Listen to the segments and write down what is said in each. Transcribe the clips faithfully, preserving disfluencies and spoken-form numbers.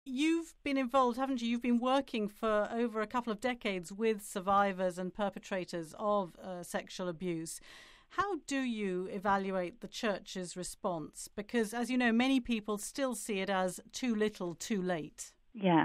You've been involved, haven't you? You've been working for over a couple of decades with survivors and perpetrators of uh, sexual abuse. How do you evaluate the Church's response? Because, as you know, many people still see it as too little, too late. Yeah.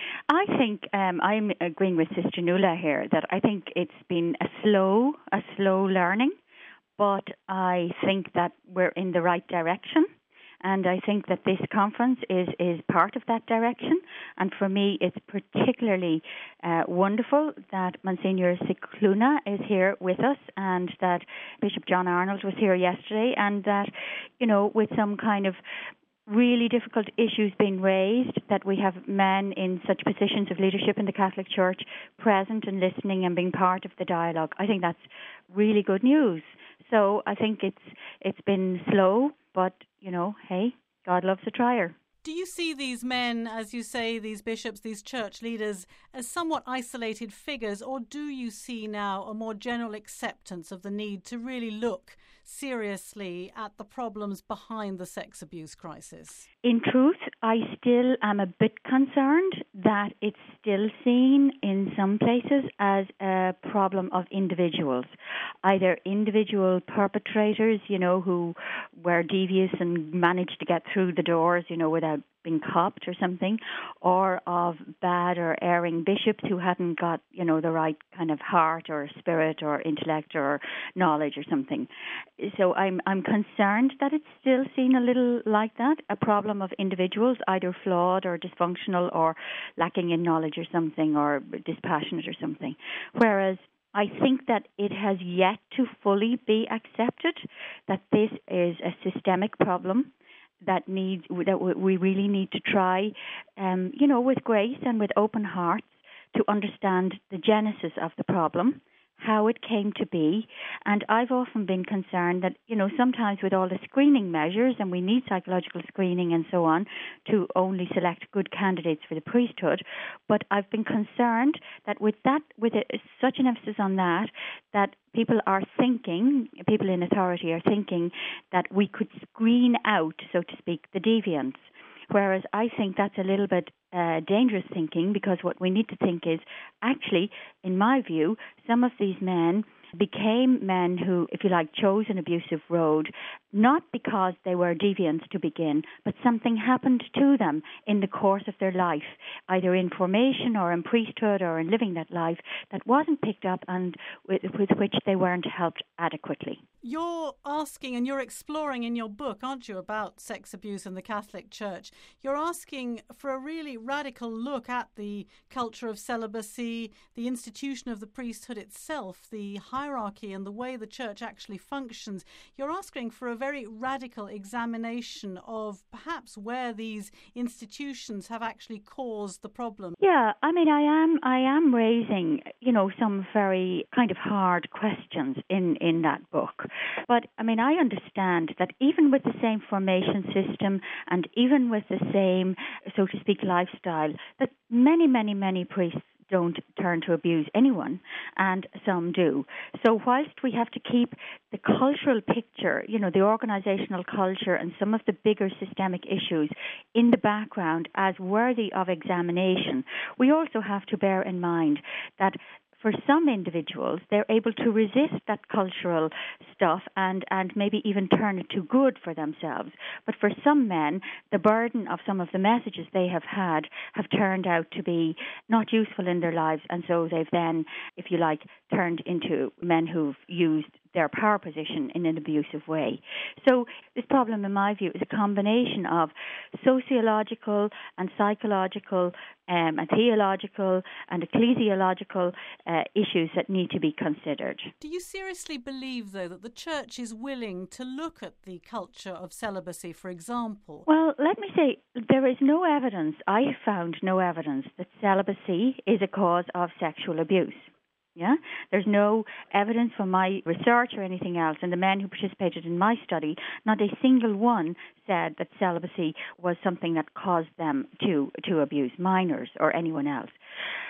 I think um, I'm agreeing with Sister Nuala here that I think it's been a slow, a slow learning, but I think that we're in the right direction. And I think that this conference is, is part of that direction. And for me, it's particularly uh, wonderful that Monsignor Scicluna is here with us and that Bishop John Arnold was here yesterday and that, you know, with some kind of really difficult issues being raised, that we have men in such positions of leadership in the Catholic Church present and listening and being part of the dialogue. I think that's really good news. So I think it's it's been slow, but, you know, hey, God loves a trier. Do you see these men, as you say, these bishops, these church leaders, as somewhat isolated figures, or do you see now a more general acceptance of the need to really look seriously at the problems behind the sex abuse crisis? In truth, I still am a bit concerned that it's still seen in some places as a problem of individuals, either individual perpetrators, you know, who were devious and managed to get through the doors, you know, without being copped or something, or of bad or erring bishops who hadn't got, you know, the right kind of heart or spirit or intellect or knowledge or something. So I'm I'm concerned that it's still seen a little like that, a problem of individuals, either flawed or dysfunctional or lacking in knowledge or something or dispassionate or something. Whereas I think that it has yet to fully be accepted that this is a systemic problem that needs that we really need to try, um, you know, with grace and with open hearts to understand the genesis of the problem, how it came to be. And I've often been concerned that, you know, sometimes with all the screening measures, and we need psychological screening and so on to only select good candidates for the priesthood, but I've been concerned that with that, with a, such an emphasis on that, that people are thinking, people in authority are thinking that we could screen out, so to speak, the deviants. Whereas I think that's a little bit uh, dangerous thinking, because what we need to think is, actually, in my view, some of these men became men who, if you like, chose an abusive road, not because they were deviants to begin, but something happened to them in the course of their life, either in formation or in priesthood or in living that life, that wasn't picked up and with, with which they weren't helped adequately. You're asking and you're exploring in your book, aren't you, about sex abuse in the Catholic Church? You're asking for a really radical look at the culture of celibacy, the institution of the priesthood itself, the hierarchy and the way the Church actually functions. You're asking for a very radical examination of perhaps where these institutions have actually caused the problem. Yeah, I mean, I am I am raising, you know, some very kind of hard questions in, in that book. But, I mean, I understand that even with the same formation system and even with the same, so to speak, lifestyle, that many, many, many priests don't turn to abuse anyone, and some do. So whilst we have to keep the cultural picture, you know, the organizational culture and some of the bigger systemic issues in the background as worthy of examination, we also have to bear in mind that for some individuals, they're able to resist that cultural stuff and, and maybe even turn it to good for themselves. But for some men, the burden of some of the messages they have had have turned out to be not useful in their lives, and so they've then, if you like, turned into men who've used their power position in an abusive way. So this problem, in my view, is a combination of sociological and psychological um, and theological and ecclesiological uh, issues that need to be considered. Do you seriously believe, though, that the Church is willing to look at the culture of celibacy, for example? Well, let me say, there is no evidence, I have found no evidence, that celibacy is a cause of sexual abuse. Yeah, there's no evidence from my research or anything else, and the men who participated in my study, not a single one said that celibacy was something that caused them to, to abuse minors or anyone else.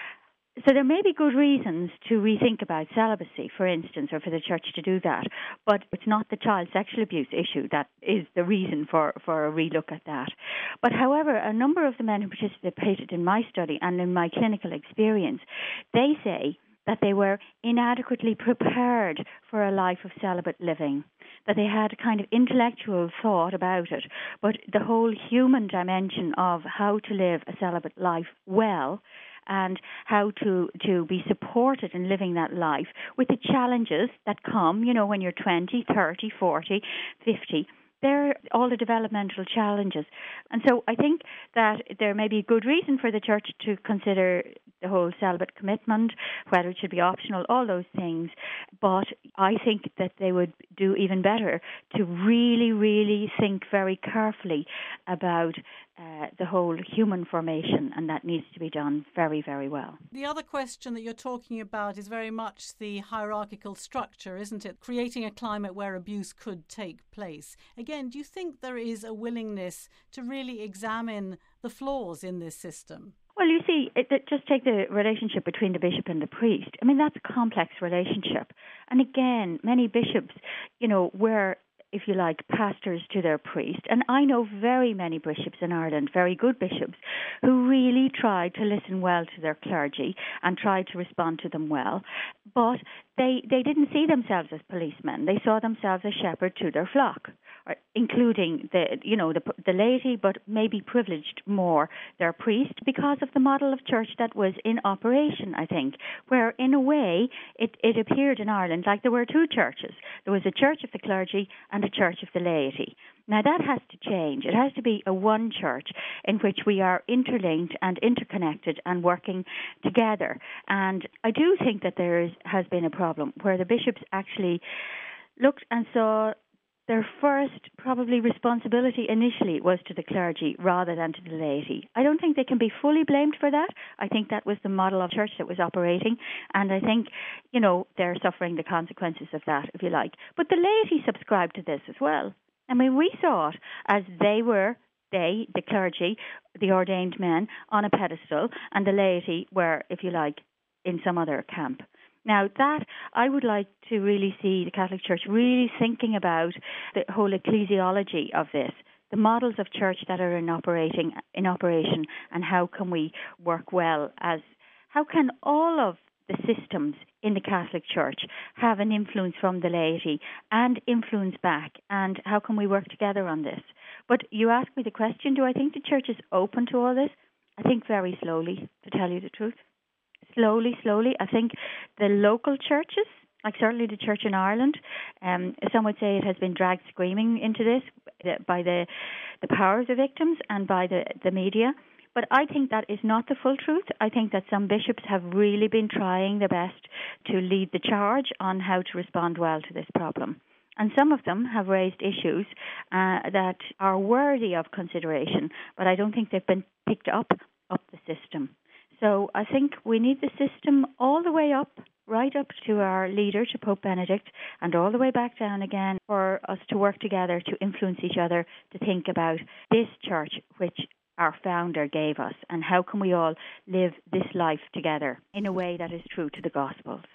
So there may be good reasons to rethink about celibacy, for instance, or for the church to do that, but it's not the child sexual abuse issue that is the reason for, for a relook at that. But however, a number of the men who participated in my study and in my clinical experience, they say that they were inadequately prepared for a life of celibate living, that they had a kind of intellectual thought about it, but the whole human dimension of how to live a celibate life well and how to, to be supported in living that life with the challenges that come, you know, when you're twenty, thirty, forty, fifty. They're all the developmental challenges. And so I think that there may be a good reason for the church to consider the whole celibate commitment, whether it should be optional, all those things. But I think that they would do even better to really, really think very carefully about uh, the whole human formation, and that needs to be done very, very well. The other question that you're talking about is very much the hierarchical structure, isn't it? Creating a climate where abuse could take place. Again, do you think there is a willingness to really examine the flaws in this system? Well, you see, it, it, just take the relationship between the bishop and the priest. I mean, that's a complex relationship. And again, many bishops, you know, were, if you like, pastors to their priest. And I know very many bishops in Ireland, very good bishops, who really tried to listen well to their clergy and tried to respond to them well. But they, they didn't see themselves as policemen. They saw themselves as shepherd to their flock, including the, you know, the, the laity, but maybe privileged more their priest because of the model of church that was in operation, I think, where in a way it, it appeared in Ireland like there were two churches. There was a church of the clergy and a church of the laity. Now that has to change. It has to be a one church in which we are interlinked and interconnected and working together. And I do think that there is, has been a problem where the bishops actually looked and saw their first probably responsibility initially was to the clergy rather than to the laity. I don't think they can be fully blamed for that. I think that was the model of church that was operating, and I think, you know, they're suffering the consequences of that, if you like. But the laity subscribed to this as well. I mean, we saw it as they were, they, the clergy, the ordained men, on a pedestal, and the laity were, if you like, in some other camp. Now that, I would like to really see the Catholic Church really thinking about the whole ecclesiology of this, the models of church that are in operating in operation, and how can we work well as, how can all of the systems in the Catholic Church have an influence from the laity and influence back, and how can we work together on this? But you asked me the question, do I think the church is open to all this? I think very slowly, to tell you the truth. Slowly, slowly. I think the local churches, like certainly the church in Ireland, um, some would say it has been dragged screaming into this by the the power of the victims and by the, the media. But I think that is not the full truth. I think that some bishops have really been trying their best to lead the charge on how to respond well to this problem. And some of them have raised issues uh, that are worthy of consideration, but I don't think they've been picked up up the system. So I think we need the system all the way up, right up to our leader, to Pope Benedict, and all the way back down again for us to work together to influence each other to think about this church which our founder gave us, and how can we all live this life together in a way that is true to the Gospels.